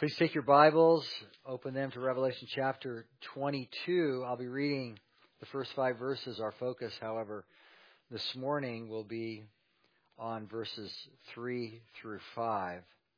Please take your Bibles, open them to Revelation chapter 22. I'll be reading the first 5 verses. Our focus, however, this morning will be on verses 3 through 5.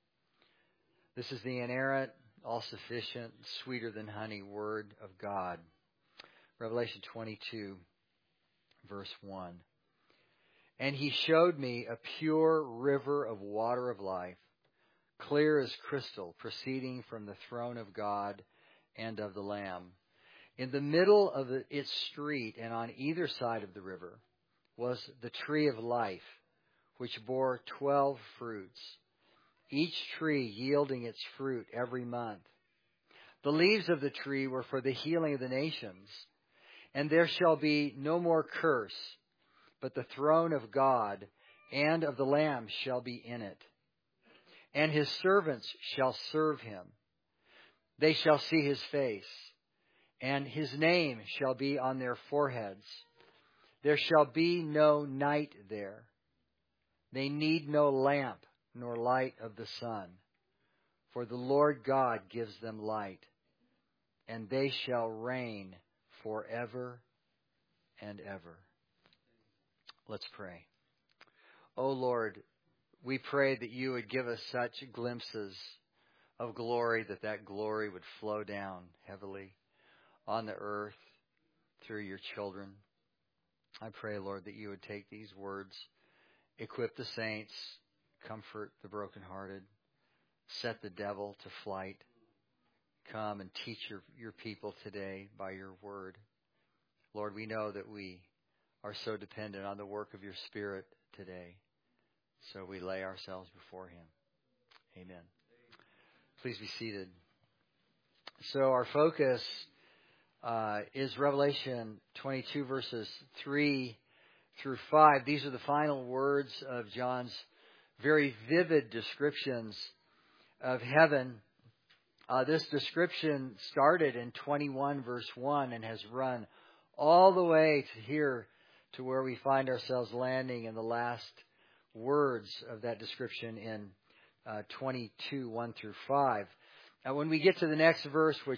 This is the inerrant, all-sufficient, sweeter than honey Word of God. Revelation 22, verse 1. And he showed me a pure river of water of life, clear as crystal, proceeding from the throne of God and of the Lamb. In the middle of its street and on either side of the river was the tree of life, which bore 12 fruits, each tree yielding its fruit every month. The leaves of the tree were for the healing of the nations, and there shall be no more curse, but the throne of God and of the Lamb shall be in it. And his servants shall serve him. They shall see his face, and his name shall be on their foreheads. There shall be no night there. They need no lamp nor light of the sun, for the Lord God gives them light, and they shall reign forever and ever. Let's pray. O Lord, we pray that you would give us such glimpses of glory that glory would flow down heavily on the earth through your children. I pray, Lord, that you would take these words, equip the saints, comfort the brokenhearted, set the devil to flight. Come and teach your people today by your word. Lord, we know that we are so dependent on the work of your Spirit today. So we lay ourselves before him. Amen. Please be seated. So our focus is Revelation 22 verses 3 through 5. These are the final words of John's very vivid descriptions of heaven. This description started in 21 verse 1 and has run all the way to here to where we find ourselves landing in the last words of that description in 22, 1 through 5. Now, when we get to the next verse, which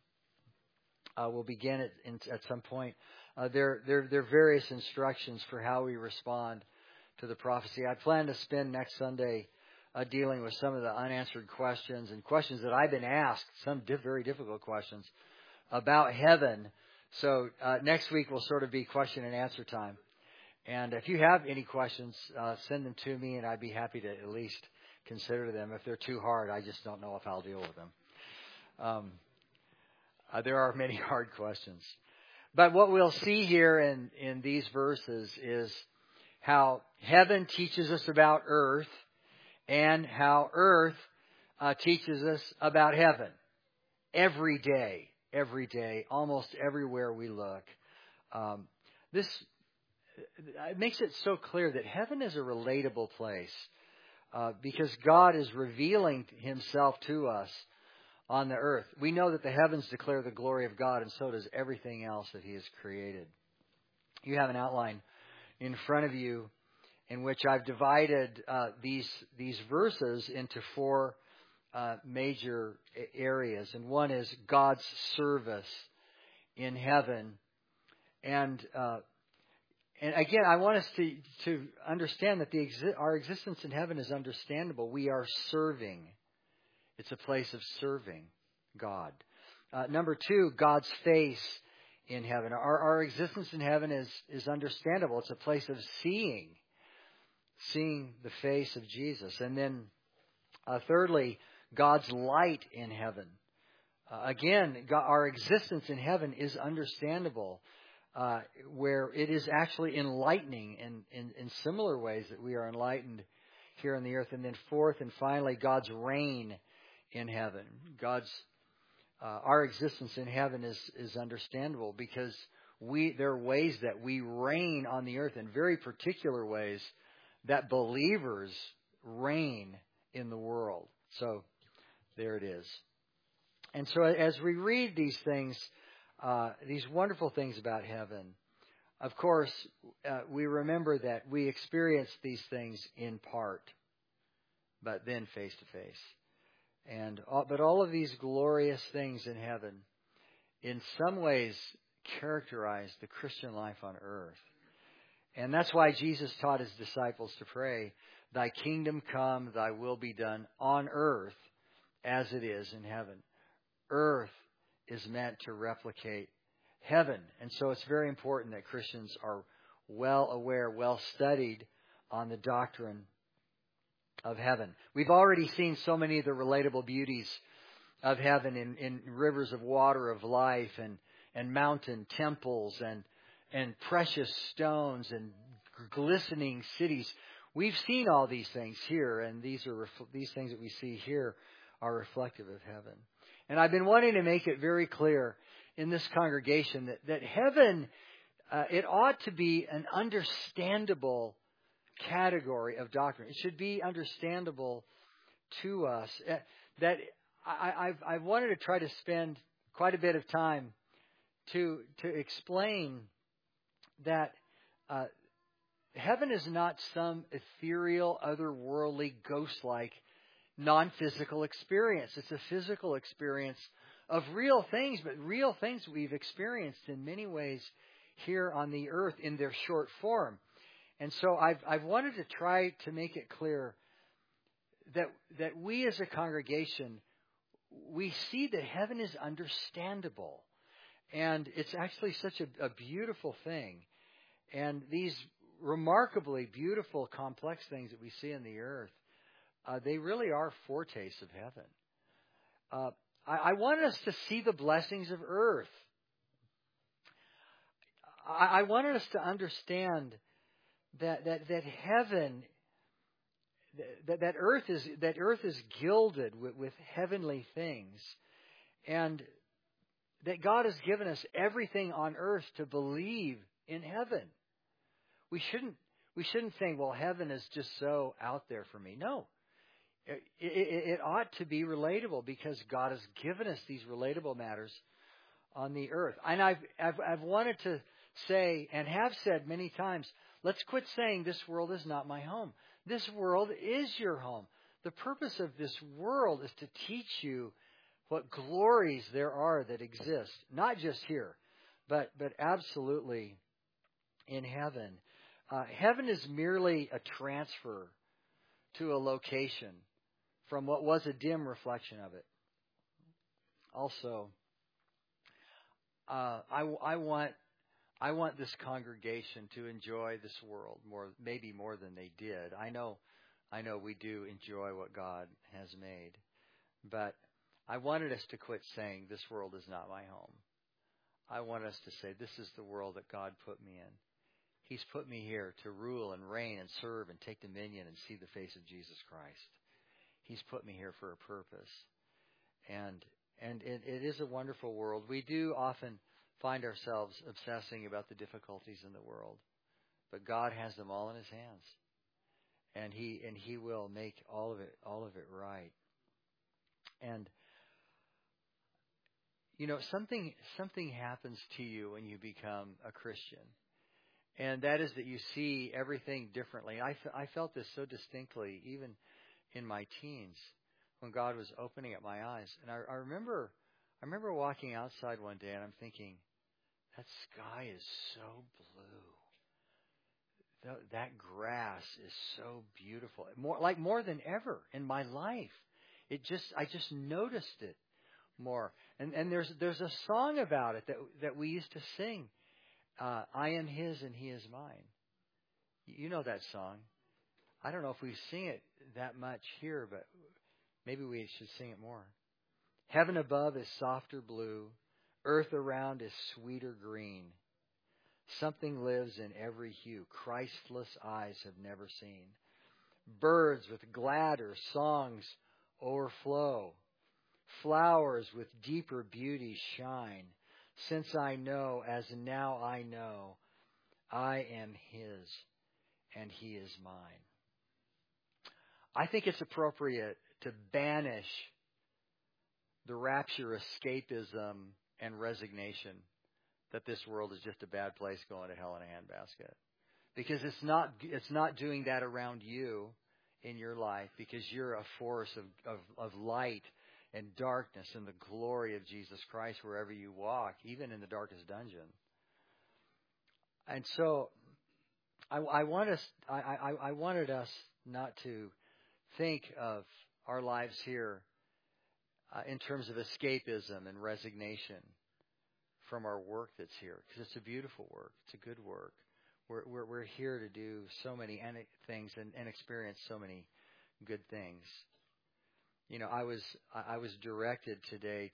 we'll begin at some point, there are various instructions for how we respond to the prophecy. I plan to spend next Sunday dealing with some of the unanswered questions and questions that I've been asked, some very difficult questions, about heaven. So next week will sort of be question and answer time. And if you have any questions, send them to me, and I'd be happy to at least consider them. If they're too hard, I just don't know if I'll deal with them. There are many hard questions. But what we'll see here in these verses is how heaven teaches us about earth and how earth teaches us about heaven. Every day, almost everywhere we look. It makes it so clear that heaven is a relatable place because God is revealing himself to us on the earth. We know that the heavens declare the glory of God, and so does everything else that he has created. You have an outline in front of you in which I've divided these verses into 4 major areas. And one is God's service in heaven. And again, I want us to understand that our existence in heaven is understandable. We are serving. It's a place of serving God. Number 2, God's face in heaven. Our existence in heaven is understandable. It's a place of seeing the face of Jesus. And then thirdly, God's light in heaven. Again, our existence in heaven is understandable. Where it is actually enlightening in similar ways that we are enlightened here on the earth. And then fourth and finally, God's reign in heaven. Our existence in heaven is understandable because there are ways that we reign on the earth in very particular ways that believers reign in the world. So there it is. And so as we read these things, these wonderful things about heaven, of course, we remember that we experience these things in part, but then face to face. But all of these glorious things in heaven, in some ways, characterize the Christian life on earth. And that's why Jesus taught his disciples to pray, "Thy kingdom come, thy will be done on earth as it is in heaven." Earth is meant to replicate heaven. And so it's very important that Christians are well aware, well studied on the doctrine of heaven. We've already seen so many of the relatable beauties of heaven in rivers of water of life and mountain temples and precious stones and glistening cities. We've seen all these things here, and these things that we see here are reflective of heaven. And I've been wanting to make it very clear in this congregation that heaven, it ought to be an understandable category of doctrine. It should be understandable to us. That I've wanted to try to spend quite a bit of time to explain that heaven is not some ethereal, otherworldly, ghost-like, non-physical experience. It's a physical experience of real things, but real things we've experienced in many ways here on the earth in their short form. And so I've wanted to try to make it clear that we as a congregation, we see that heaven is understandable. And it's actually such a beautiful thing. And these remarkably beautiful, complex things that we see on the earth, they really are foretastes of heaven. I want us to see the blessings of earth. I wanted us to understand that heaven, that earth is gilded with heavenly things, and that God has given us everything on earth to believe in heaven. We shouldn't think, well, heaven is just so out there for me. No. It ought to be relatable because God has given us these relatable matters on the earth. And I've wanted to say, and have said many times, let's quit saying this world is not my home. This world is your home. The purpose of this world is to teach you what glories there are that exist, not just here, but absolutely in heaven. Heaven is merely a transfer to a location from what was a dim reflection of it. Also, I want this congregation to enjoy this world maybe more than they did. I know we do enjoy what God has made, but I wanted us to quit saying this world is not my home. I want us to say this is the world that God put me in. He's put me here to rule and reign and serve and take dominion and see the face of Jesus Christ. He's put me here for a purpose. And it is a wonderful world. We do often find ourselves obsessing about the difficulties in the world, but God has them all in his hands. And he will make all of it right. And you know, something happens to you when you become a Christian. And that is that you see everything differently. I felt this so distinctly, even in my teens, when God was opening up my eyes. And I remember walking outside one day, and I'm thinking, that sky is so blue. That grass is so beautiful. More than ever in my life. I just noticed it more. And there's a song about it that we used to sing. I am his and he is mine. You know that song. I don't know if we sing it that much here, but maybe we should sing it more. Heaven above is softer blue. Earth around is sweeter green. Something lives in every hue Christless eyes have never seen. Birds with gladder songs overflow. Flowers with deeper beauty shine. Since I know, as now I know, I am his and he is mine. I think it's appropriate to banish the rapture escapism and resignation that this world is just a bad place going to hell in a handbasket. Because it's not doing that around you in your life, because you're a force of light and darkness and the glory of Jesus Christ wherever you walk, even in the darkest dungeon. And so I wanted us not to think of our lives here in terms of escapism and resignation from our work that's here, because it's a beautiful work. It's a good work. We're here to do so many things and experience so many good things. You know, I was directed today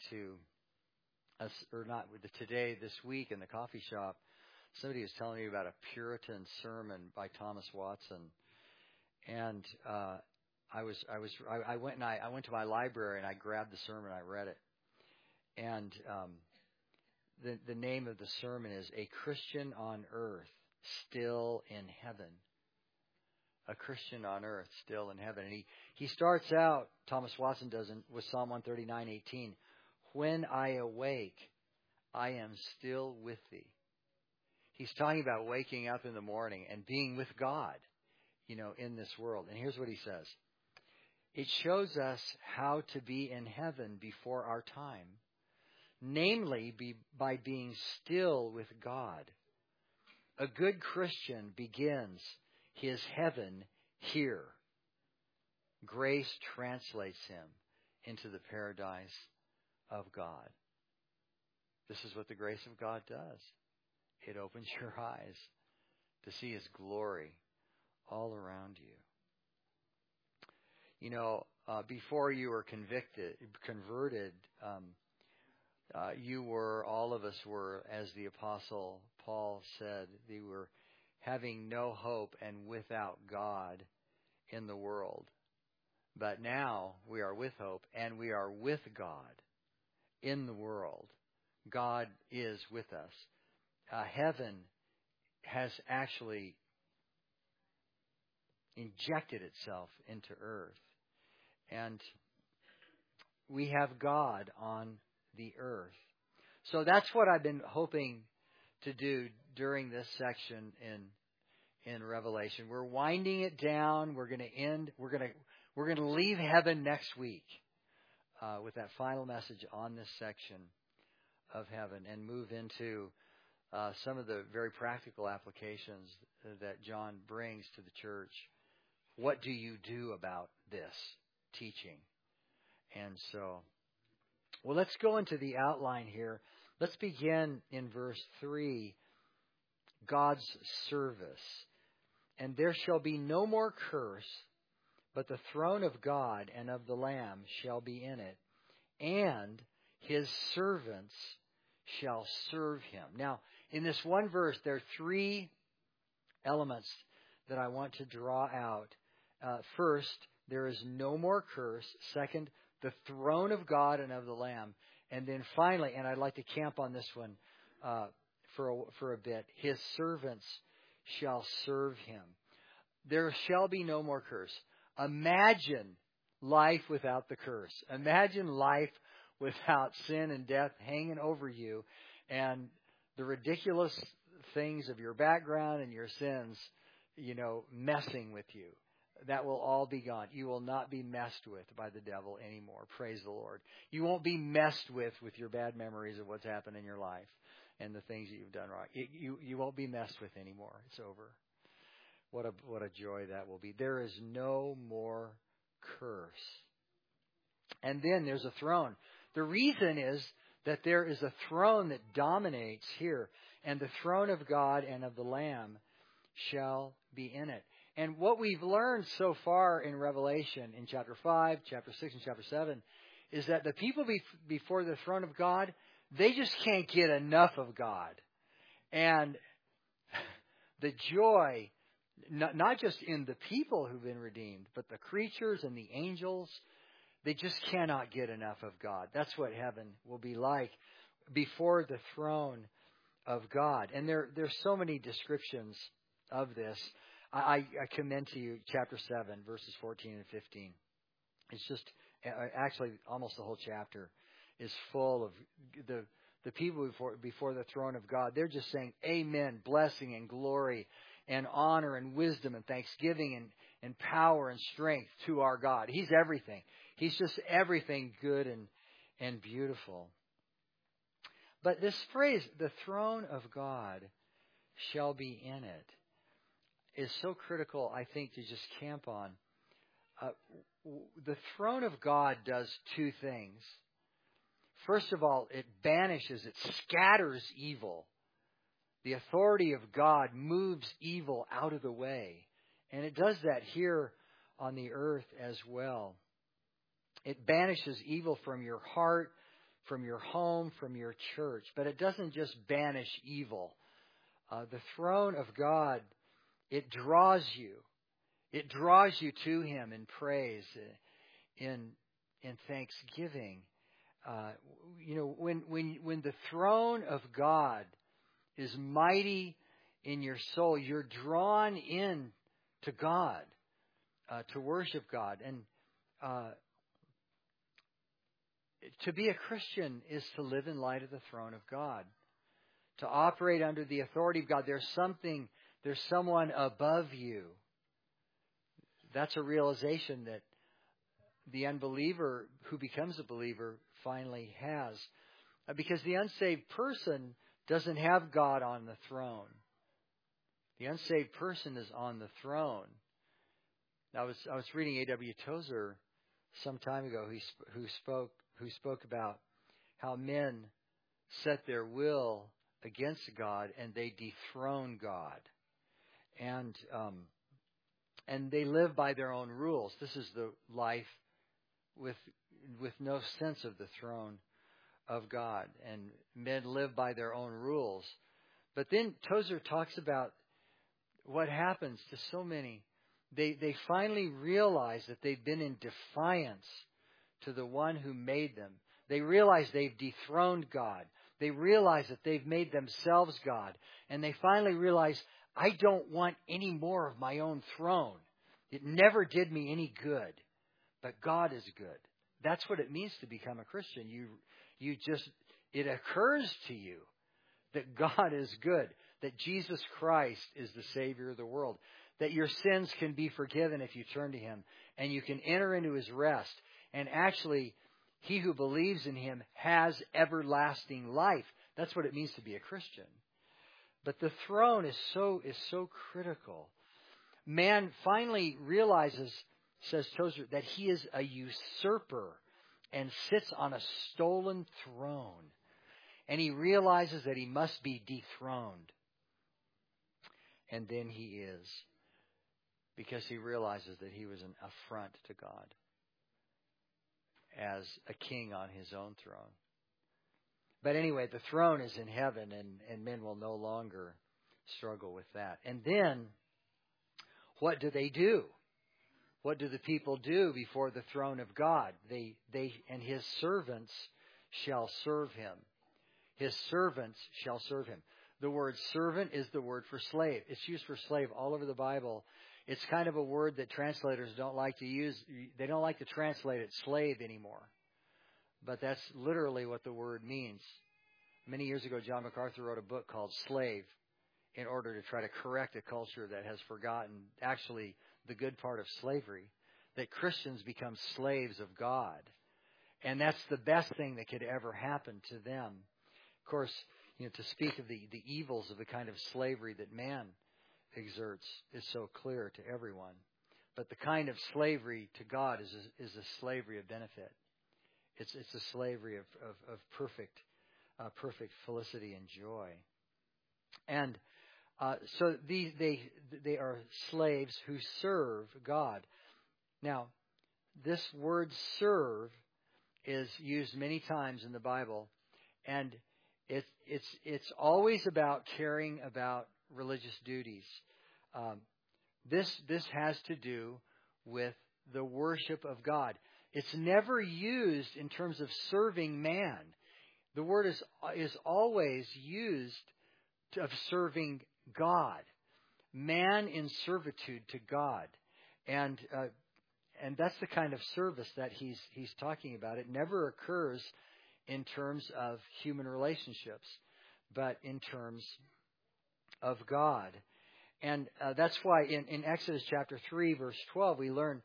this week in the coffee shop. Somebody was telling me about a Puritan sermon by Thomas Watson, and I went to my library and I grabbed the sermon. I read it, and the name of the sermon is "A Christian on Earth Still in Heaven." A Christian on earth still in heaven. And he starts out, Thomas Watson doesn't, with Psalm 139:18. When I awake, I am still with thee. He's talking about waking up in the morning and being with God, you know, in this world. And here's what he says. It shows us how to be in heaven before our time, namely by being still with God. A good Christian begins his heaven here. Grace translates him into the paradise of God. This is what the grace of God does. It opens your eyes to see His glory all around you. You know, before you were converted, all of us were, as the Apostle Paul said, they were having no hope and without God in the world. But now we are with hope and we are with God in the world. God is with us. Heaven has actually injected itself into earth. And we have God on the earth. So that's what I've been hoping to do during this section in Revelation. We're winding it down. We're going to end. We're going to leave heaven next week with that final message on this section of heaven and move into some of the very practical applications that John brings to the church. What do you do about this teaching? And so, well, let's go into the outline here. Let's begin in verse 3, God's service. And there shall be no more curse, but the throne of God and of the Lamb shall be in it, and His servants shall serve Him. Now, in this one verse, there are three elements that I want to draw out. First, there is no more curse. Second, the throne of God and of the Lamb. And then finally, and I'd like to camp on this one for a bit, His servants shall serve Him. There shall be no more curse. Imagine life without the curse. Imagine life without sin and death hanging over you and the ridiculous things of your background and your sins, messing with you. That will all be gone. You will not be messed with by the devil anymore. Praise the Lord. You won't be messed with your bad memories of what's happened in your life and the things that you've done wrong. You won't be messed with anymore. It's over. What a joy that will be. There is no more curse. And then there's a throne. The reason is that there is a throne that dominates here, and the throne of God and of the Lamb shall be in it. And what we've learned so far in Revelation, in chapter 5, chapter 6, and chapter 7, is that the people before the throne of God, they just can't get enough of God. And the joy, not just in the people who've been redeemed, but the creatures and the angels, they just cannot get enough of God. That's what heaven will be like before the throne of God. And there's so many descriptions of this. I commend to you chapter 7, verses 14 and 15. It's just, actually, almost the whole chapter is full of the people before the throne of God. They're just saying, amen, blessing and glory and honor and wisdom and thanksgiving and power and strength to our God. He's everything. He's just everything good and beautiful. But this phrase, the throne of God shall be in it, is so critical, I think, to just camp on. The throne of God does two things. First of all, it banishes, it scatters evil. The authority of God moves evil out of the way. And it does that here on the earth as well. It banishes evil from your heart, from your home, from your church. But it doesn't just banish evil. The throne of God, it draws you. It draws you to Him in praise, in thanksgiving. When the throne of God is mighty in your soul, you're drawn in to God, to worship God. And to be a Christian is to live in light of the throne of God, to operate under the authority of God. There's someone above you. That's a realization that the unbeliever who becomes a believer finally has. Because the unsaved person doesn't have God on the throne. The unsaved person is on the throne. I was reading A.W. Tozer some time ago who spoke about how men set their will against God and they dethrone God. And they live by their own rules. This is the life with no sense of the throne of God. And men live by their own rules. But then Tozer talks about what happens to so many. They finally realize that they've been in defiance to the one who made them. They realize they've dethroned God. They realize that they've made themselves God. And they finally realize, I don't want any more of my own throne. It never did me any good. But God is good. That's what it means to become a Christian. It occurs to you that God is good, that Jesus Christ is the Savior of the world, that your sins can be forgiven if you turn to Him, and you can enter into His rest. And actually, he who believes in Him has everlasting life. That's what it means to be a Christian. But the throne is so critical. Man finally realizes, says Tozer, that he is a usurper and sits on a stolen throne. And he realizes that he must be dethroned. And then he is. Because he realizes that he was an affront to God as a king on his own throne. But anyway, the throne is in heaven, and men will no longer struggle with that. And then, what do they do? What do the people do before the throne of God? They and His servants shall serve Him. His servants shall serve Him. The word servant is the word for slave. It's used for slave all over the Bible. It's kind of a word that translators don't like to use. They don't like to translate it slave anymore. But that's literally what the word means. Many years ago, John MacArthur wrote a book called Slave in order to try to correct a culture that has forgotten actually the good part of slavery, that Christians become slaves of God. And that's the best thing that could ever happen to them. Of course, to speak of the evils of the kind of slavery that man exerts is so clear to everyone. But the kind of slavery to God is a slavery of benefit. It's a slavery of perfect felicity and joy. And so they are slaves who serve God. Now, this word serve is used many times in the Bible, and it's always about caring about religious duties. This has to do with the worship of God. It's never used in terms of serving man. The word is always used of serving God, man in servitude to God, and that's the kind of service that he's talking about. It never occurs in terms of human relationships, but in terms of God. And that's why in Exodus chapter 3, verse 12, we learn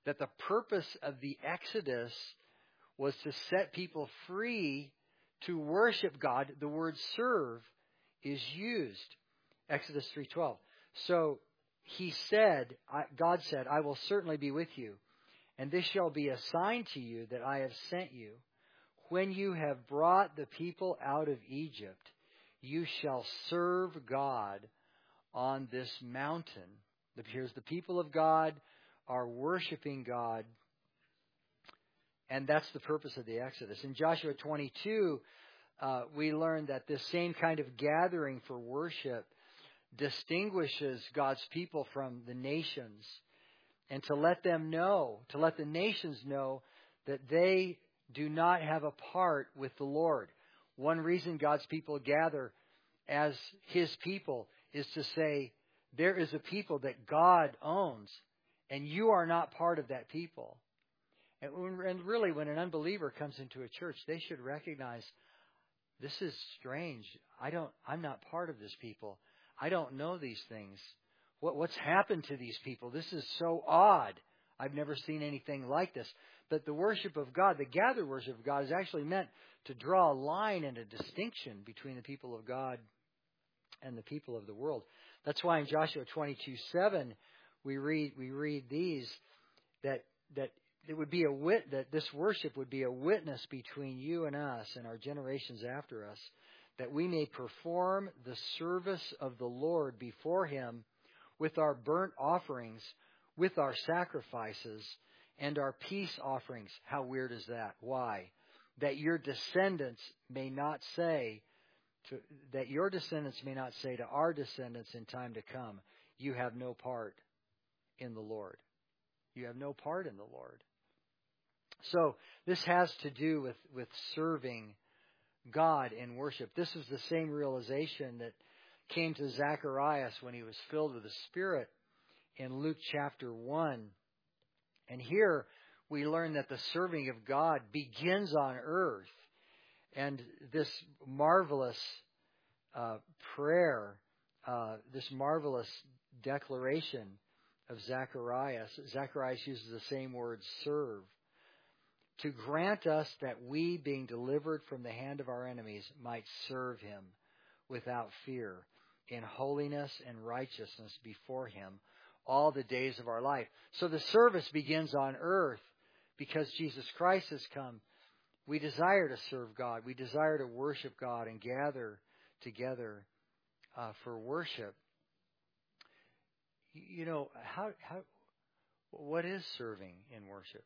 that the purpose of the Exodus was to set people free to worship God. The word serve is used. Exodus 3:12. So God said, I will certainly be with you, and this shall be a sign to you that I have sent you. When you have brought the people out of Egypt, you shall serve God on this mountain. Here's the people of God are worshiping God, and that's the purpose of the Exodus. In Joshua 22, we learn that this same kind of gathering for worship distinguishes God's people from the nations, and to let the nations know that they do not have a part with the Lord. One reason God's people gather as His people is to say, there is a people that God owns, and you are not part of that people. And really, when an unbeliever comes into a church, they should recognize, this is strange. I'm not part of this people. I don't know these things. What's happened to these people? This is so odd. I've never seen anything like this. But the worship of God, the gathered worship of God, is actually meant to draw a line and a distinction between the people of God and the people of the world. That's why in Joshua 22:7 we read these, that it would be that this worship would be a witness between you and us and our generations after us, that we may perform the service of the Lord before Him with our burnt offerings, with our sacrifices, and our peace offerings. How weird is that? Why? That your descendants may not say to our descendants in time to come, you have no part in the Lord. You have no part in the Lord. So this has to do with serving God in worship. This is the same realization that came to Zacharias when he was filled with the Spirit in Luke chapter 1. And here we learn that the serving of God begins on earth. And this marvelous prayer, this marvelous declaration of Zacharias uses the same word, serve, to grant us that we, being delivered from the hand of our enemies, might serve Him without fear, in holiness and righteousness before Him all the days of our life. So the service begins on earth because Jesus Christ has come. We desire to serve God. We desire to worship God and gather together for worship. You know, what is serving in worship?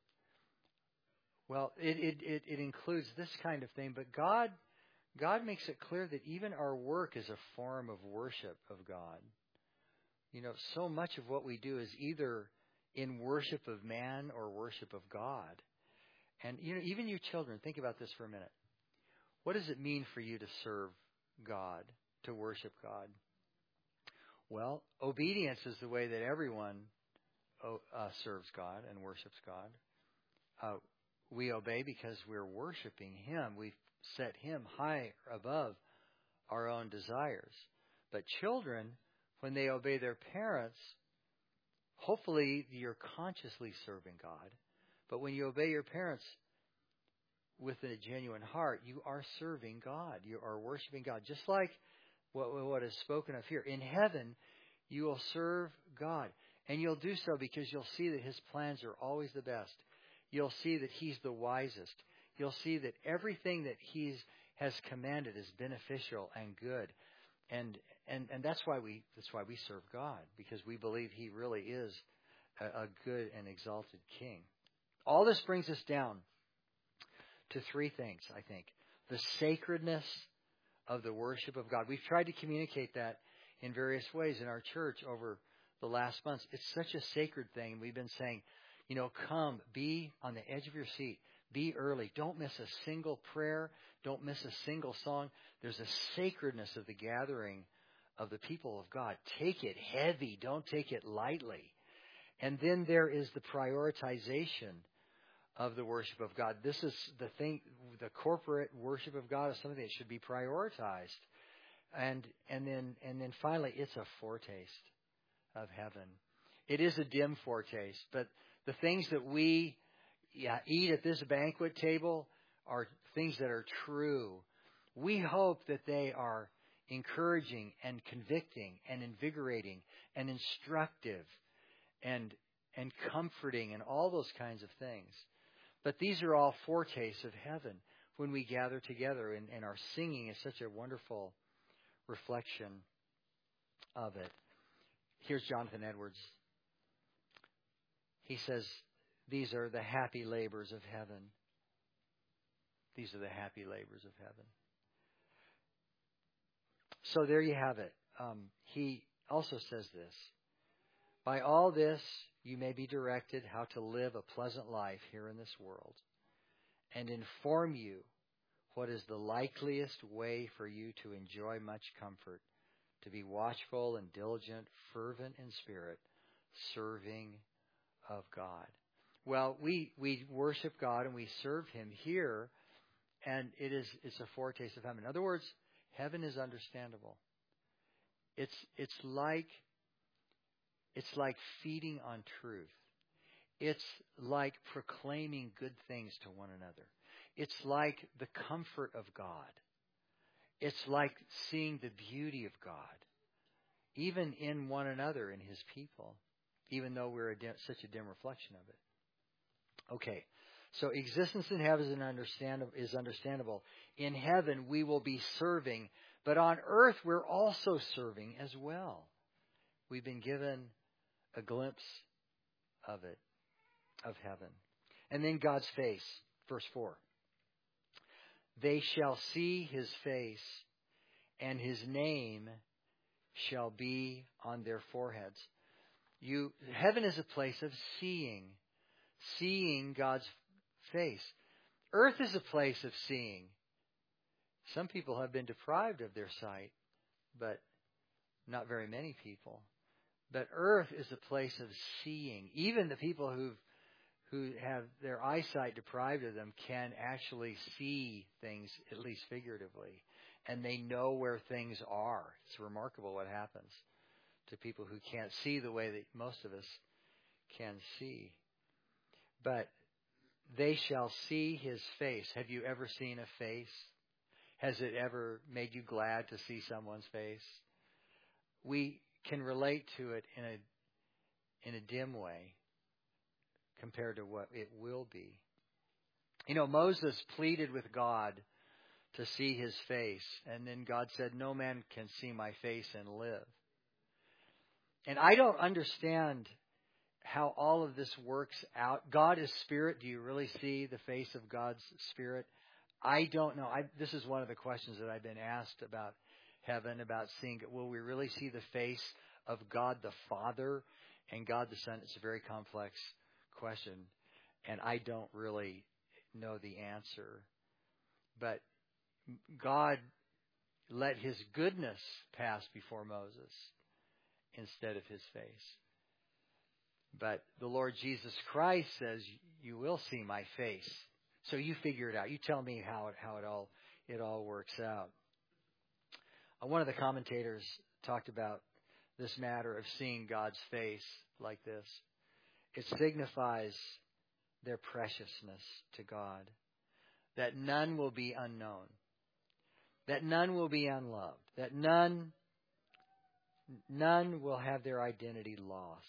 Well, it includes this kind of thing, but God makes it clear that even our work is a form of worship of God. You know, so much of what we do is either in worship of man or worship of God. And, you know, even you children, think about this for a minute. What does it mean for you to serve God, to worship God? Well, obedience is the way that everyone serves God and worships God. We obey because we're worshiping Him. We've set Him high above our own desires. But children, when they obey their parents, hopefully you're consciously serving God. But when you obey your parents with a genuine heart, you are serving God. You are worshiping God. Just like what is spoken of here. In heaven, you will serve God. And you'll do so because you'll see that His plans are always the best. You'll see that He's the wisest. You'll see that everything that He has commanded is beneficial and good. And that's why we serve God, because we believe He really is a good and exalted King. All this brings us down to three things, I think. The sacredness of the worship of God. We've tried to communicate that in various ways in our church over the last months. It's such a sacred thing. We've been saying, you know, come, be on the edge of your seat. Be early. Don't miss a single prayer. Don't miss a single song. There's a sacredness of the gathering of the people of God. Take it heavy. Don't take it lightly. And then there is the prioritization of the worship of God. This is the thing. The corporate worship of God is something that should be prioritized. And then finally, it's a foretaste of heaven. It is a dim foretaste, but The things that we eat at this banquet table are things that are true. We hope that they are encouraging and convicting and invigorating and instructive and comforting and all those kinds of things. But these are all foretastes of heaven when we gather together, and our singing is such a wonderful reflection of it. Here's Jonathan Edwards. He says, these are the happy labors of heaven. These are the happy labors of heaven. So there you have it. He also says this. By all this, you may be directed how to live a pleasant life here in this world, and inform you what is the likeliest way for you to enjoy much comfort, to be watchful and diligent, fervent in spirit, serving of God. Well, we worship God and we serve Him here, and it's a foretaste of heaven. In other words, heaven is understandable. It's like feeding on truth. It's like proclaiming good things to one another. It's like the comfort of God. It's like seeing the beauty of God, even in one another, in His people, even though we're such a dim reflection of it. Okay, so existence in heaven is understandable. In heaven, we will be serving, but on earth, we're also serving as well. We've been given a glimpse of it, of heaven. And then God's face, verse 4. They shall see His face, and His name shall be on their foreheads. Heaven is a place of seeing God's face. Earth is a place of seeing. Some people have been deprived of their sight, but not very many people. But earth is a place of seeing. Even the people who have their eyesight deprived of them can actually see things, at least figuratively. And they know where things are. It's remarkable what happens to people who can't see the way that most of us can see. But they shall see His face. Have you ever seen a face? Has it ever made you glad to see someone's face? We can relate to it in a dim way compared to what it will be. You know, Moses pleaded with God to see His face, and then God said, "No man can see my face and live." And I don't understand how all of this works out. God is spirit. Do you really see the face of God's spirit? I don't know. This is one of the questions that I've been asked about heaven, about seeing it. Will we really see the face of God the Father and God the Son? It's a very complex question, and I don't really know the answer. But God let His goodness pass before Moses instead of His face. But the Lord Jesus Christ says, "You will see my face." So you figure it out. You tell me how it all works out. One of the commentators talked about this matter of seeing God's face like this. It signifies their preciousness to God, that none will be unknown, that none will be unloved, that none will have their identity lost.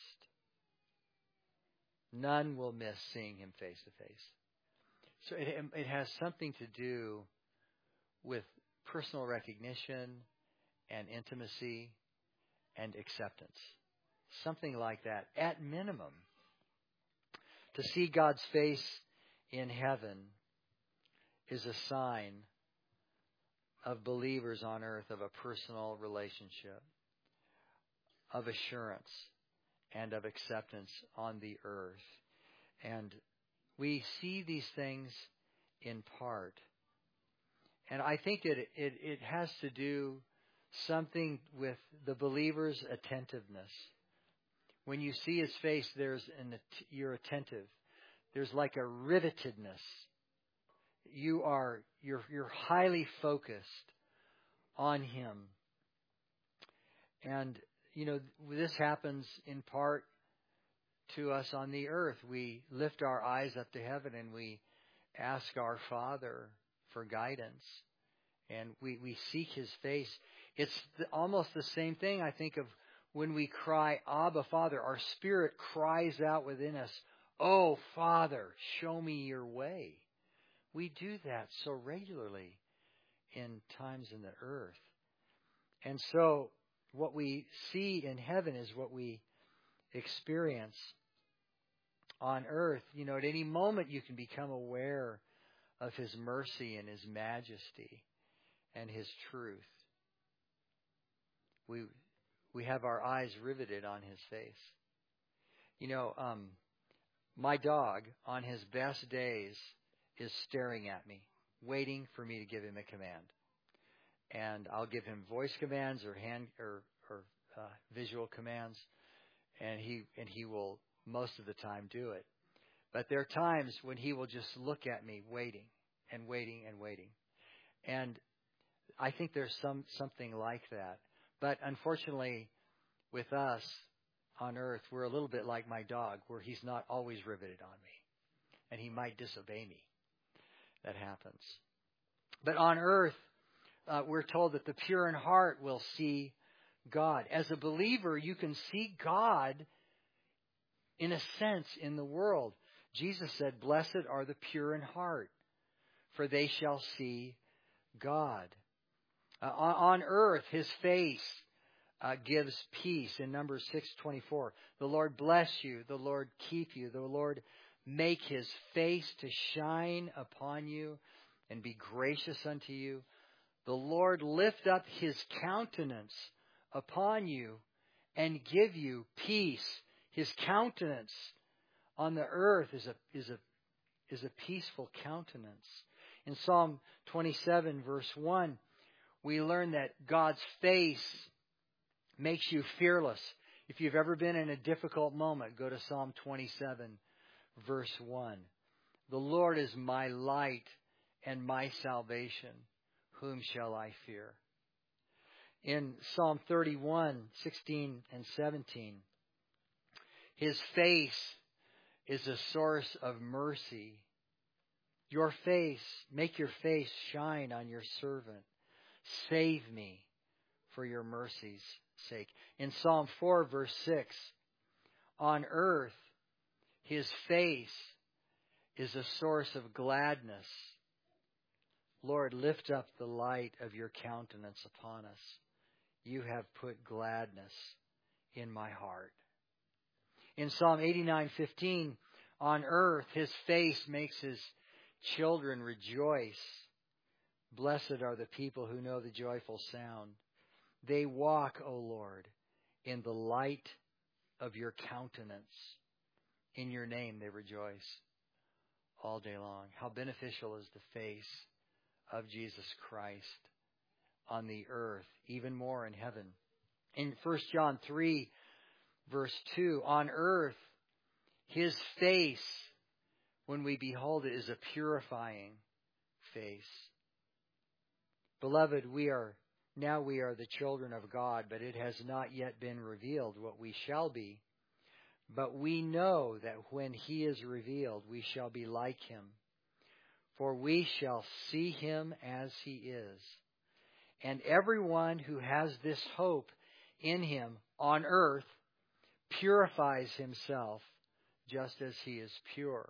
None will miss seeing Him face to face. So it has something to do with personal recognition and intimacy and acceptance. Something like that, at minimum. To see God's face in heaven is a sign of believers on earth of a personal relationship, of assurance, and of acceptance on the earth. And we see these things in part. And I think that it has to do something with the believer's attentiveness. When you see His face, you're attentive. There's like a rivetedness. You're highly focused on Him. And, you know, this happens in part to us on the earth. We lift our eyes up to heaven and we ask our Father for guidance. And we seek His face. It's almost the same thing, I think, of when we cry, Abba, Father. Our spirit cries out within us, Oh, Father, show me your way. We do that so regularly in times in the earth. And so what we see in heaven is what we experience on earth. You know, at any moment you can become aware of His mercy and His majesty and His truth. We have our eyes riveted on His face. You know, my dog on his best days is staring at me, waiting for me to give him a command. And I'll give him voice commands or hand or visual commands, and he will most of the time do it. But there are times when he will just look at me, waiting and waiting and waiting. And I think there's something like that. But unfortunately, with us on earth, we're a little bit like my dog, where he's not always riveted on me, and he might disobey me. That happens. But on earth, we're told that the pure in heart will see God. As a believer, you can see God, in a sense, in the world. Jesus said, Blessed are the pure in heart, for they shall see God. On earth, His face gives peace. In Numbers 6:24, the Lord bless you, the Lord keep you, the Lord make His face to shine upon you and be gracious unto you. The Lord lift up His countenance upon you and give you peace. His countenance on the earth is a peaceful countenance. In Psalm 27, verse 1, we learn that God's face makes you fearless. If you've ever been in a difficult moment, go to Psalm 27, verse 1. The Lord is my light and my salvation. Whom shall I fear? In Psalm 31, 16 and 17, His face is a source of mercy. Your face, make your face shine on your servant. Save me for your mercy's sake. In Psalm 4, verse 6, on earth, His face is a source of gladness. Lord, lift up the light of your countenance upon us. You have put gladness in my heart. In Psalm 89:15, on earth, His face makes His children rejoice. Blessed are the people who know the joyful sound. They walk, O Lord, in the light of your countenance. In your name they rejoice all day long. How beneficial is the face of Jesus Christ on the earth, even more in heaven. In 1 John 3, verse 2, on earth, His face, when we behold it, is a purifying face. Beloved, we are the children of God, but it has not yet been revealed what we shall be. But we know that when He is revealed, we shall be like Him. For we shall see Him as He is. And everyone who has this hope in Him on earth purifies himself just as He is pure.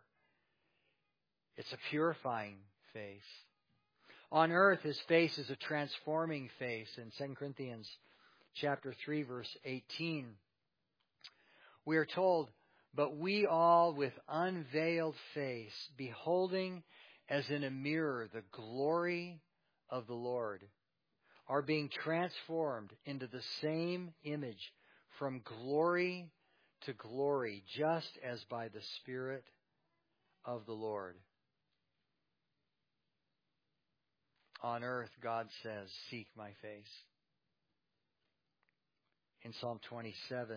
It's a purifying face. On earth, His face is a transforming face. In 2 Corinthians chapter 3, verse 18, we are told, but we all with unveiled face, beholding as in a mirror the glory of the Lord, are being transformed into the same image from glory to glory, just as by the Spirit of the Lord. On earth, God says, seek my face. In Psalm 27,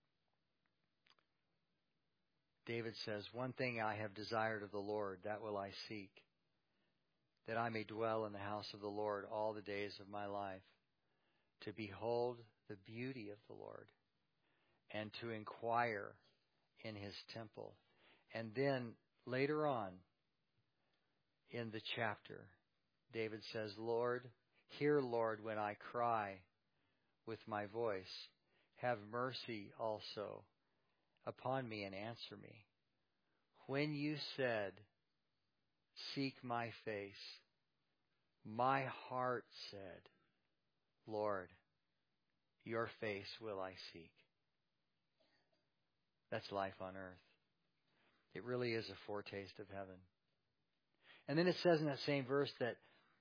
David says, one thing I have desired of the Lord, that will I seek, that I may dwell in the house of the Lord all the days of my life, to behold the beauty of the Lord, and to inquire in His temple. And then later on in the chapter, David says, Lord, hear, Lord, when I cry with my voice. Have mercy also upon me and answer me. When you said, seek my face, my heart said, Lord, your face will I seek. That's life on earth. It really is a foretaste of heaven. And then it says in that same verse that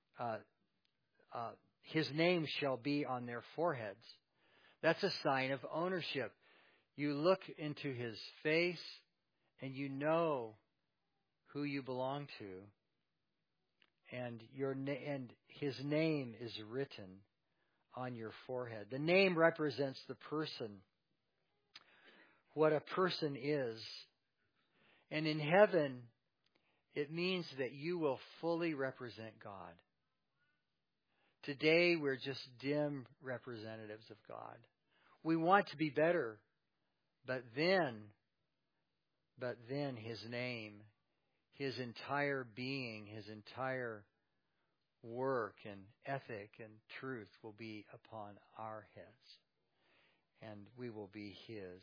His name shall be on their foreheads. That's a sign of ownership. You look into His face and you know who you belong to. And and His name is written on your forehead. The name represents the person, what a person is. And in heaven, it means that you will fully represent God. Today, we're just dim representatives of God. We want to be better, but then His name, His entire being, His entire work and ethic and truth will be upon our heads, and we will be His.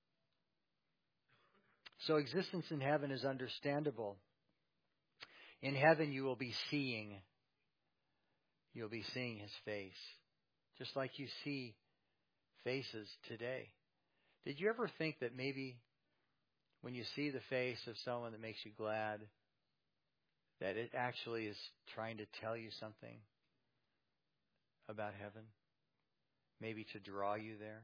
So existence in heaven is understandable. In heaven, you will be seeing. You'll be seeing His face, just like you see faces today. Did you ever think that maybe when you see the face of someone that makes you glad, that it actually is trying to tell you something about heaven? Maybe to draw you there?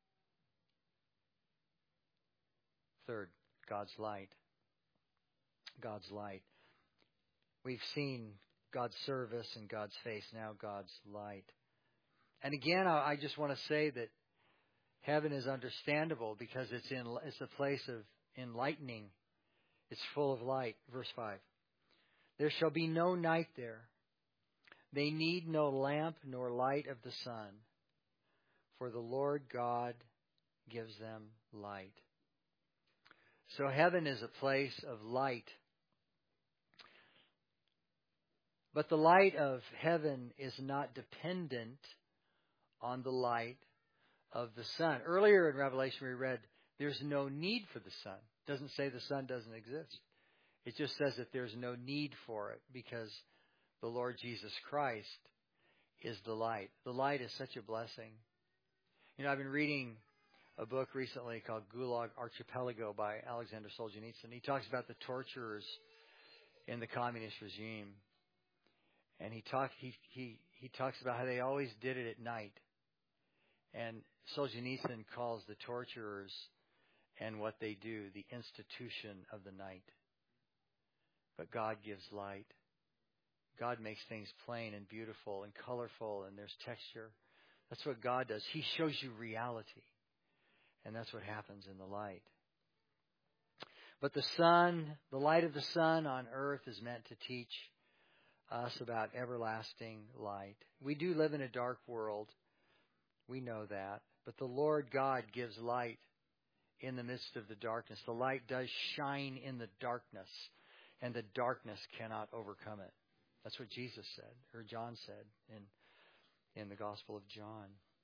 Third, God's light. God's light. We've seen God's service and God's face, now God's light. And again, I just want to say that heaven is understandable because it's a place of enlightening. It's full of light. Verse 5. There shall be no night there. They need no lamp nor light of the sun, for the Lord God gives them light. So heaven is a place of light. But the light of heaven is not dependent on the light of the sun. Earlier in Revelation we read, there's no need for the sun. It doesn't say the sun doesn't exist. It just says that there's no need for it because the Lord Jesus Christ is the light. The light is such a blessing. You know, I've been reading a book recently called Gulag Archipelago by Alexander Solzhenitsyn. He talks about the torturers in the communist regime. And he talks about how they always did it at night. And Solzhenitsyn calls the torturers and what they do the institution of the night. But God gives light. God makes things plain and beautiful and colorful, and there's texture. That's what God does. He shows you reality. And that's what happens in the light. But the sun, the light of the sun on earth is meant to teach us about everlasting light. We do live in a dark world. We know that. But the Lord God gives light in the midst of the darkness. The light does shine in the darkness, and the darkness cannot overcome it. That's what Jesus said, or John said in the Gospel of John.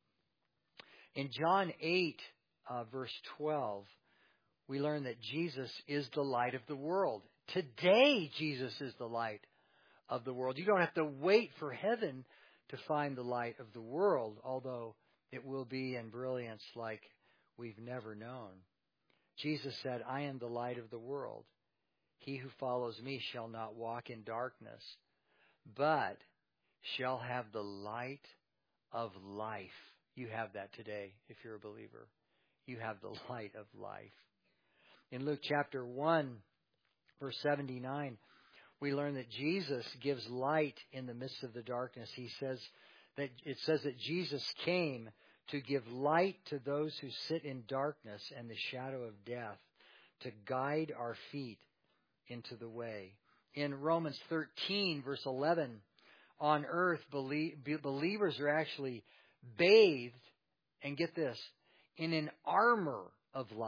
In John 8, verse 12, we learn that Jesus is the light of the world. Today, Jesus is the light of the world. You don't have to wait for heaven to find the light of the world, although it will be in brilliance like we've never known. Jesus said, I am the light of the world. He who follows me shall not walk in darkness, but shall have the light of life. You have that today if you're a believer. You have the light of life. In Luke chapter 1, verse 79, we learn that Jesus gives light in the midst of the darkness. It says that Jesus came to give light to those who sit in darkness and the shadow of death, to guide our feet into the way. In Romans 13, verse 11, on earth, believers are actually bathed, and get this, in an armor of light.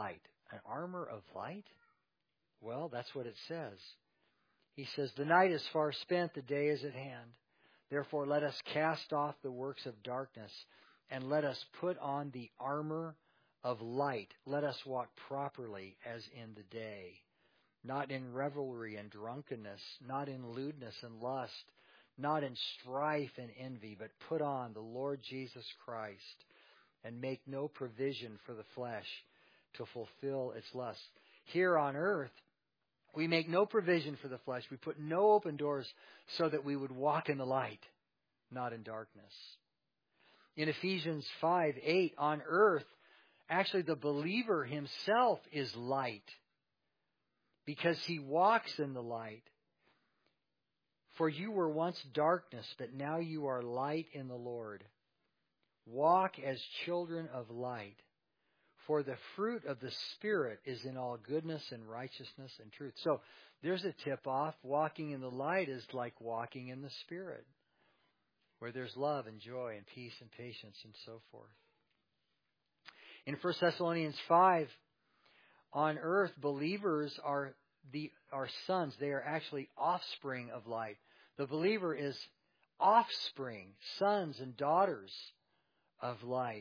An armor of light? Well, that's what it says. He says, the night is far spent, the day is at hand. Therefore, let us cast off the works of darkness, and let us put on the armor of light. Let us walk properly as in the day, not in revelry and drunkenness, not in lewdness and lust, not in strife and envy, but put on the Lord Jesus Christ, and make no provision for the flesh to fulfill its lusts. Here on earth, we make no provision for the flesh. We put no open doors so that we would walk in the light, not in darkness. In Ephesians 5:8, on earth, actually the believer himself is light because he walks in the light. For you were once darkness, but now you are light in the Lord. Walk as children of light. For the fruit of the Spirit is in all goodness and righteousness and truth. So there's a tip-off. Walking in the light is like walking in the Spirit, where there's love and joy and peace and patience and so forth. In 1 Thessalonians 5, on earth, believers are sons. They are actually offspring of light. The believer is offspring, sons and daughters of light.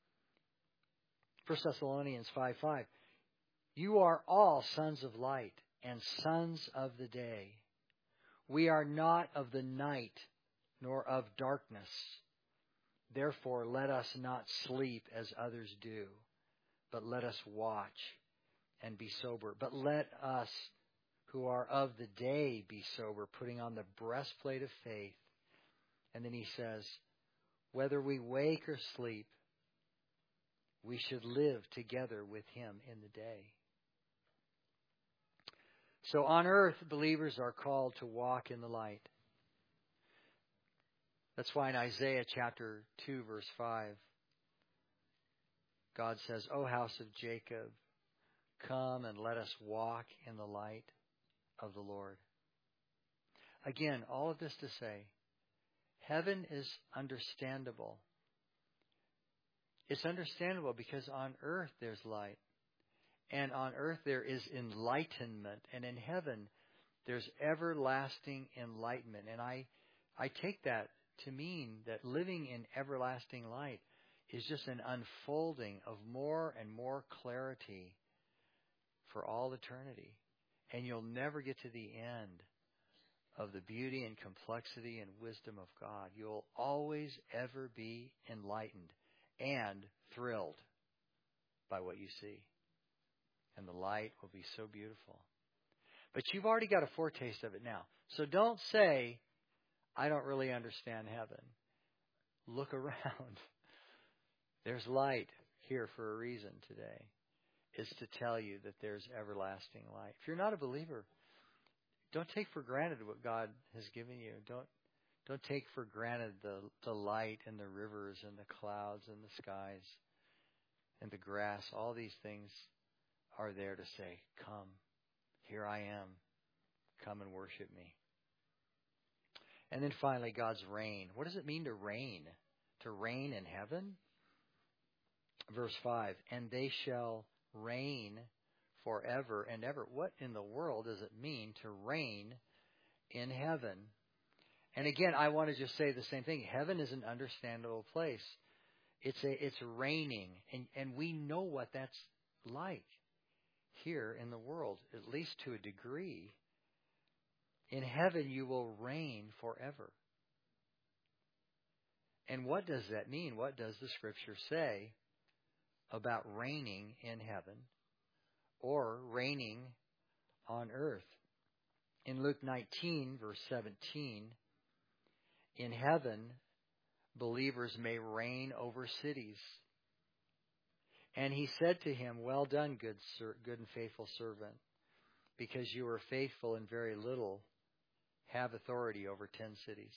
1 Thessalonians 5:5. You are all sons of light and sons of the day. We are not of the night nor of darkness. Therefore, let us not sleep as others do, but let us watch and be sober. But let us who are of the day be sober, putting on the breastplate of faith. And then he says, whether we wake or sleep, we should live together with him in the day. So on earth, believers are called to walk in the light. That's why in Isaiah chapter 2, verse 5, God says, O house of Jacob, come and let us walk in the light of the Lord. Again, all of this to say, heaven is understandable. It's understandable because on earth there's light. And on earth there is enlightenment. And in heaven there's everlasting enlightenment. And I take that to mean that living in everlasting light is just an unfolding of more and more clarity for all eternity. And you'll never get to the end of the beauty and complexity and wisdom of God. You'll always ever be enlightened and thrilled by what you see. And the light will be so beautiful. But you've already got a foretaste of it now. So don't say, I don't really understand heaven. Look around. There's light here for a reason today. It's to tell you that there's everlasting light. If you're not a believer, don't take for granted what God has given you. Don't take for granted the light and the rivers and the clouds and the skies and the grass. All these things are there to say, come, here I am. Come and worship me. And then finally, God's reign. What does it mean to reign? To reign in heaven? Verse 5, and they shall reign forever and ever. What in the world does it mean to reign in heaven? And again, I want to just say the same thing. Heaven is an understandable place. It's reigning, and we know what that's like here in the world, at least to a degree. In heaven, you will reign forever. And what does that mean? What does the Scripture say about reigning in heaven or reigning on earth? In Luke 19, verse 17, in heaven, believers may reign over cities. And he said to him, well done, good and faithful servant, because you were faithful in very little, have authority over 10 cities.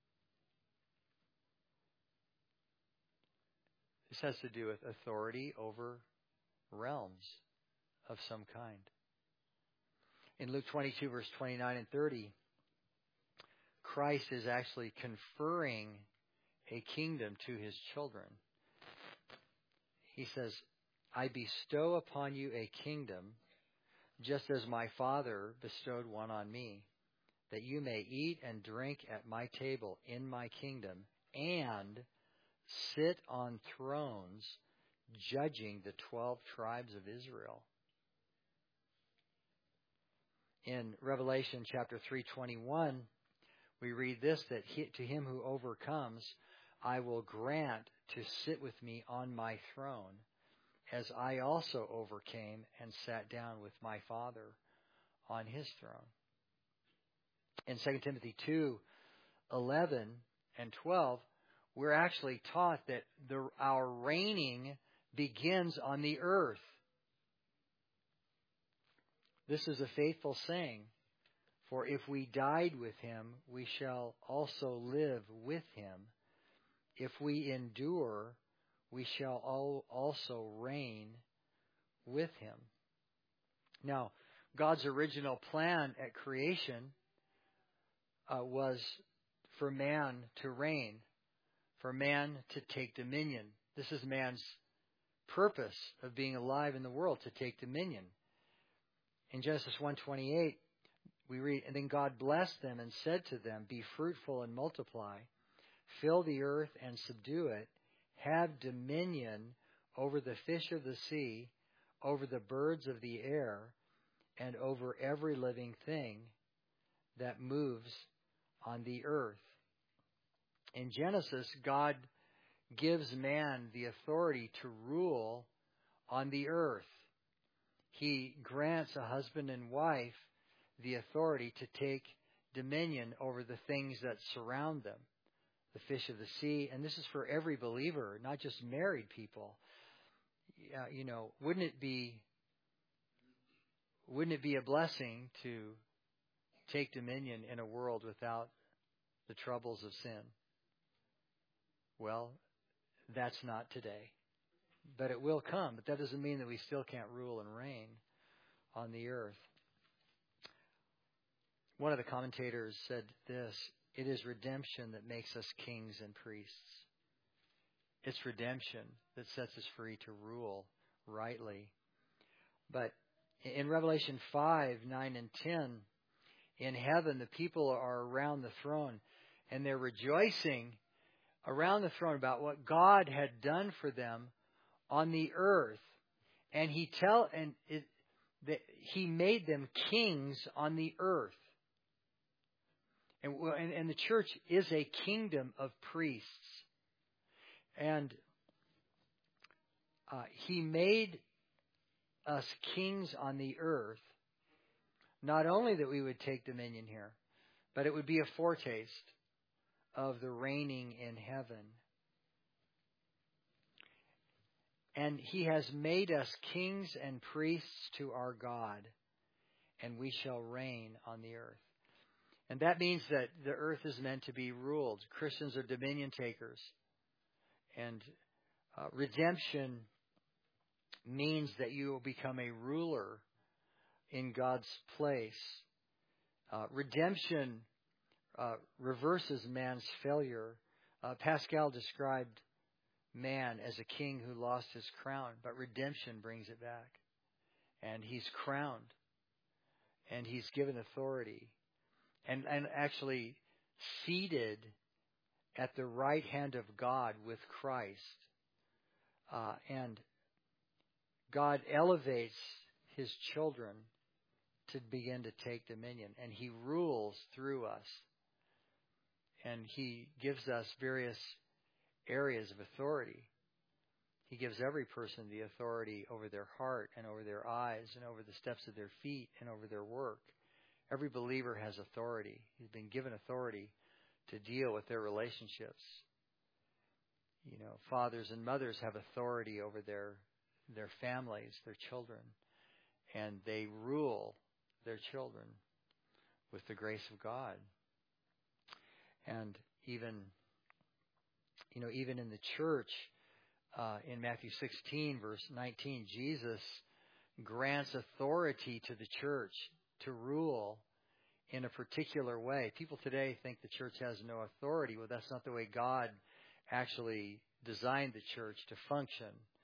This has to do with authority over realms of some kind. In Luke 22, verse 29 and 30, Christ is actually conferring a kingdom to his children. He says, I bestow upon you a kingdom, just as my Father bestowed one on me, that you may eat and drink at my table in my kingdom, and sit on thrones judging the 12 tribes of Israel. In Revelation chapter 3:21, we read this, that to him who overcomes, I will grant to sit with me on my throne, as I also overcame and sat down with my Father on his throne. In 2 Timothy 2:11 and 12, we're actually taught that our reigning begins on the earth. This is a faithful saying, for if we died with him, we shall also live with him. If we endure, we shall also reign with him. Now, God's original plan at creation was for man to reign, for man to take dominion. This is man's purpose of being alive in the world, to take dominion. In Genesis 1:28, we read, and then God blessed them and said to them, be fruitful and multiply, fill the earth and subdue it, have dominion over the fish of the sea, over the birds of the air, and over every living thing that moves on the earth. In Genesis, God gives man the authority to rule on the earth. He grants a husband and wife the authority to take dominion over the things that surround them, the fish of the sea. And this is for every believer, not just married people. Wouldn't it be a blessing to take dominion in a world without the troubles of sin? Well, that's not today. But it will come. But that doesn't mean that we still can't rule and reign on the earth. One of the commentators said this, it is redemption that makes us kings and priests. It's redemption that sets us free to rule rightly. But in Revelation 5:9 and 10, in heaven the people are around the throne and they're rejoicing around the throne about what God had done for them on the earth. And He made them kings on the earth. And the church is a kingdom of priests. And He made us kings on the earth, not only that we would take dominion here, but it would be a foretaste of the reigning in heaven. And He has made us kings and priests to our God, and we shall reign on the earth. And that means that the earth is meant to be ruled. Christians are dominion takers. And redemption means that you will become a ruler in God's place. Redemption reverses man's failure. Pascal described man as a king who lost his crown, but redemption brings it back. And he's crowned. And he's given authority. And actually seated at the right hand of God with Christ. And God elevates His children to begin to take dominion. And He rules through us. And He gives us various areas of authority. He gives every person the authority over their heart and over their eyes and over the steps of their feet and over their work. Every believer has authority. He's been given authority to deal with their relationships. Fathers and mothers have authority over their families, their children, and they rule their children with the grace of God. And even in the church, in Matthew 16, verse 19, Jesus grants authority to the church to rule in a particular way. People today think the church has no authority. Well, that's not the way God actually designed the church to function.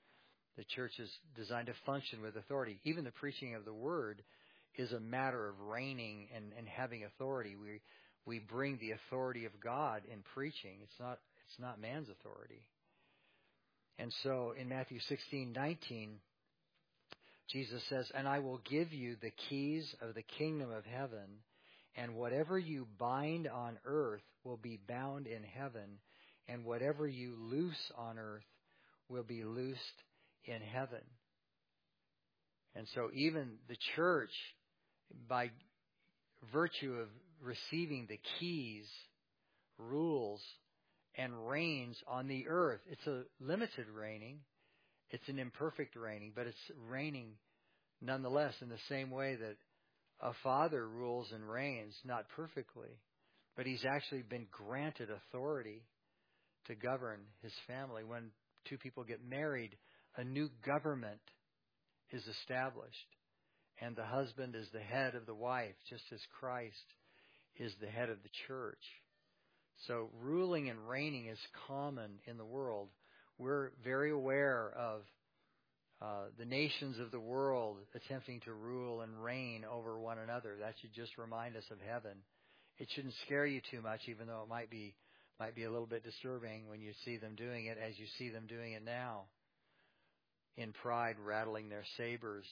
The church is designed to function with authority. Even the preaching of the word is a matter of reigning and having authority. We bring the authority of God in preaching. It's not man's authority. And so in Matthew 16:19, Jesus says, "And I will give you the keys of the kingdom of heaven, and whatever you bind on earth will be bound in heaven, and whatever you loose on earth will be loosed in heaven." And so even the church, by virtue of receiving the keys, rules, and reigns on the earth. It's a limited reigning. It's an imperfect reigning, but it's reigning nonetheless in the same way that a father rules and reigns, not perfectly, but he's actually been granted authority to govern his family. When two people get married, a new government is established, and the husband is the head of the wife, just as Christ is the head of the church. So ruling and reigning is common in the world. We're very aware of the nations of the world attempting to rule and reign over one another. That should just remind us of heaven. It shouldn't scare you too much, even though it might be a little bit disturbing when you see them doing it, as you see them doing it now. In pride, rattling their sabers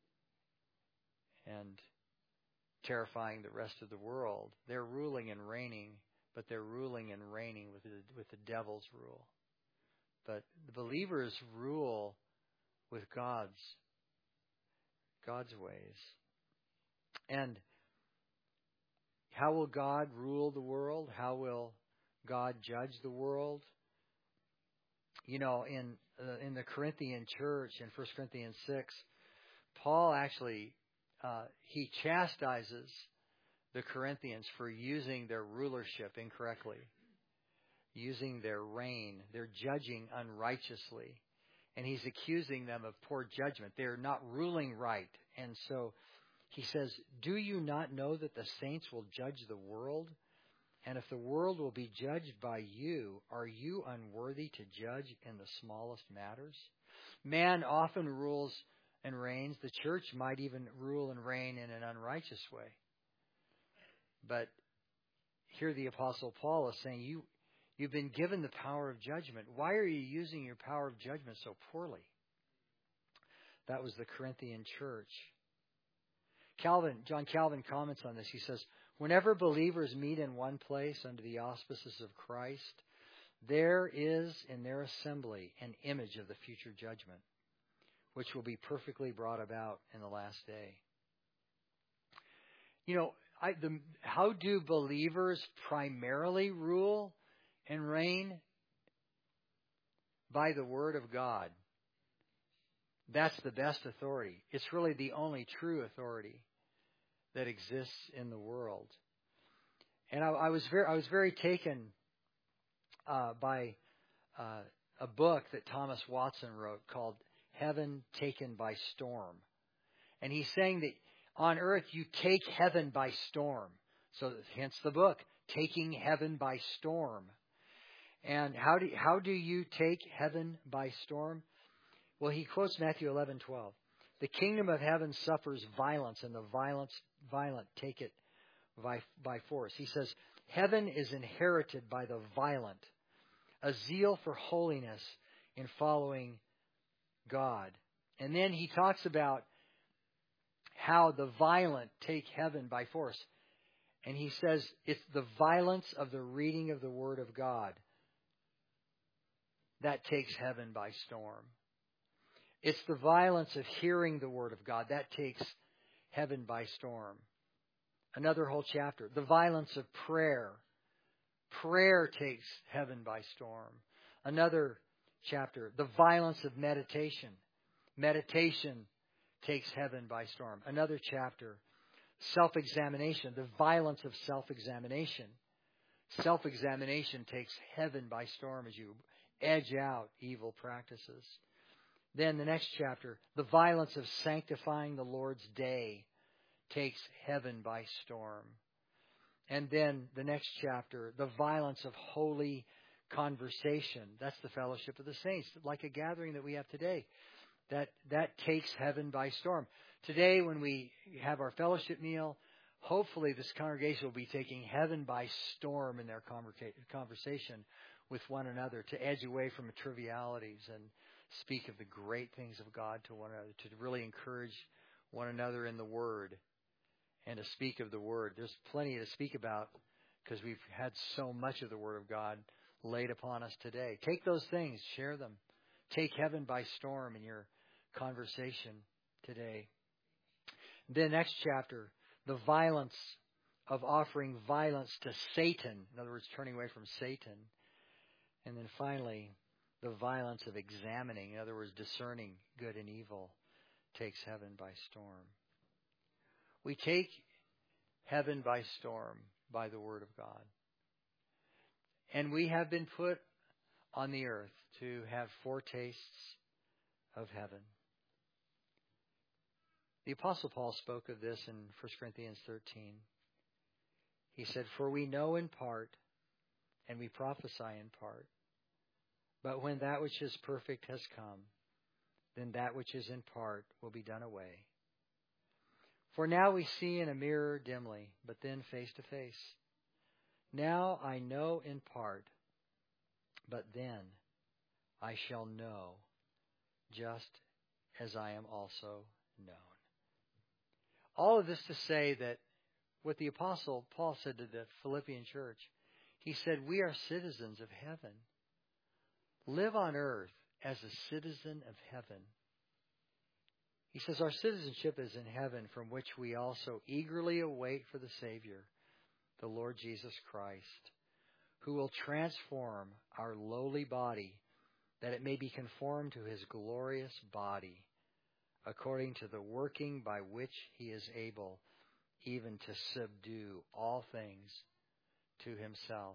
and terrifying the rest of the world. They're ruling and reigning, but they're ruling and reigning with the devil's rule. But the believers rule with God's ways. And how will God rule the world? How will God judge the world? You know, in the Corinthian church, in 1 Corinthians 6, Paul actually he chastises the Corinthians for using their rulership incorrectly, using their reign. They're judging unrighteously. And he's accusing them of poor judgment. They're not ruling right. And so he says, "Do you not know that the saints will judge the world? And if the world will be judged by you, are you unworthy to judge in the smallest matters?" Man often rules and reigns. The church might even rule and reign in an unrighteous way. But here the Apostle Paul is saying, you've been given the power of judgment. Why are you using your power of judgment so poorly? That was the Corinthian church. John Calvin comments on this. He says, "Whenever believers meet in one place under the auspices of Christ, there is in their assembly an image of the future judgment, which will be perfectly brought about in the last day." You know, how do believers primarily rule and reign? By the Word of God. That's the best authority. It's really the only true authority that exists in the world. And I was very taken by a book that Thomas Watson wrote called "Heaven Taken by Storm." And he's saying that on earth you take heaven by storm. So hence the book, Taking Heaven by Storm. And how do you take heaven by storm? Well, he quotes Matthew 11:12. "The kingdom of heaven suffers violence, and the violent take it by force." He says, heaven is inherited by the violent, a zeal for holiness in following God. And then he talks about how the violent take heaven by force. And he says it's the violence of the reading of the Word of God that takes heaven by storm. It's the violence of hearing the Word of God that takes heaven by storm. Another whole chapter, the violence of prayer. Prayer takes heaven by storm. Another chapter, the violence of meditation. Meditation takes heaven by storm. Another chapter, self-examination, the violence of self-examination. Self-examination takes heaven by storm as you edge out evil practices. Then the next chapter, the violence of sanctifying the Lord's day takes heaven by storm. And then the next chapter, the violence of holy conversation. That's the fellowship of the saints, like a gathering that we have today. That takes heaven by storm. Today, when we have our fellowship meal, hopefully this congregation will be taking heaven by storm in their conversation with one another to edge away from trivialities and speak of the great things of God to one another, to really encourage one another in the Word and to speak of the Word. There's plenty to speak about because we've had so much of the Word of God laid upon us today. Take those things, share them. Take heaven by storm in your conversation today. Then next chapter, the violence of offering violence to Satan. In other words, turning away from Satan. And then finally, the violence of examining. In other words, discerning good and evil takes heaven by storm. We take heaven by storm by the Word of God. And we have been put on the earth to have foretastes of heaven. The Apostle Paul spoke of this in 1 Corinthians 13. He said, "For we know in part, and we prophesy in part. But when that which is perfect has come, then that which is in part will be done away. For now we see in a mirror dimly, but then face to face. Now I know in part, but then I shall know, just as I am also known." All of this to say that what the Apostle Paul said to the Philippian church, he said, we are citizens of heaven. Live on earth as a citizen of heaven. He says our citizenship is in heaven, from which we also eagerly await for the Savior, the Lord Jesus Christ, who will transform our lowly body, that it may be conformed to His glorious body, according to the working by which He is able even to subdue all things to Himself.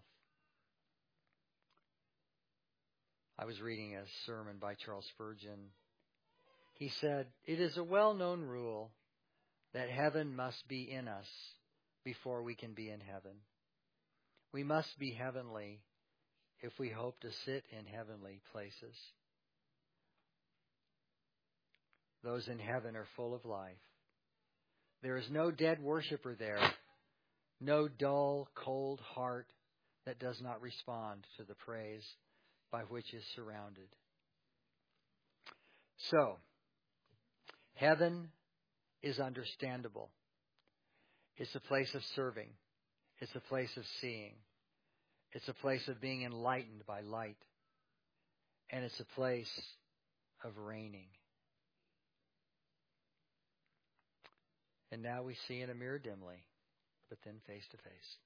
I was reading a sermon by Charles Spurgeon. He said, "It is a well-known rule that heaven must be in us before we can be in heaven. We must be heavenly if we hope to sit in heavenly places. Those in heaven are full of life. There is no dead worshiper there, no dull, cold heart that does not respond to the praise by which is surrounded." So, heaven is understandable. It's a place of serving. It's a place of seeing. It's a place of being enlightened by light. And it's a place of reigning. And now we see in a mirror dimly, but then face to face.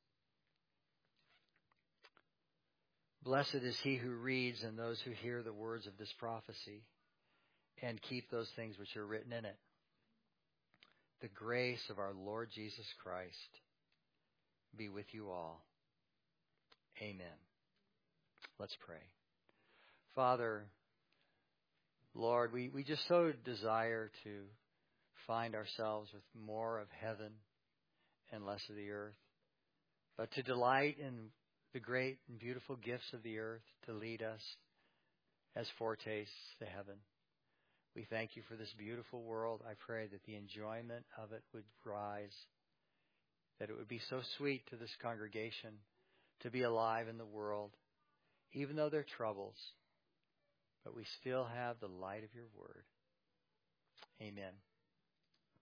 Blessed is he who reads and those who hear the words of this prophecy and keep those things which are written in it. The grace of our Lord Jesus Christ be with you all. Amen. Let's pray. Father, Lord, we just so desire to find ourselves with more of heaven and less of the earth, but to delight in the great and beautiful gifts of the earth to lead us as foretastes to heaven. We thank you for this beautiful world. I pray that the enjoyment of it would rise, that it would be so sweet to this congregation to be alive in the world, even though there are troubles, but we still have the light of your word. Amen.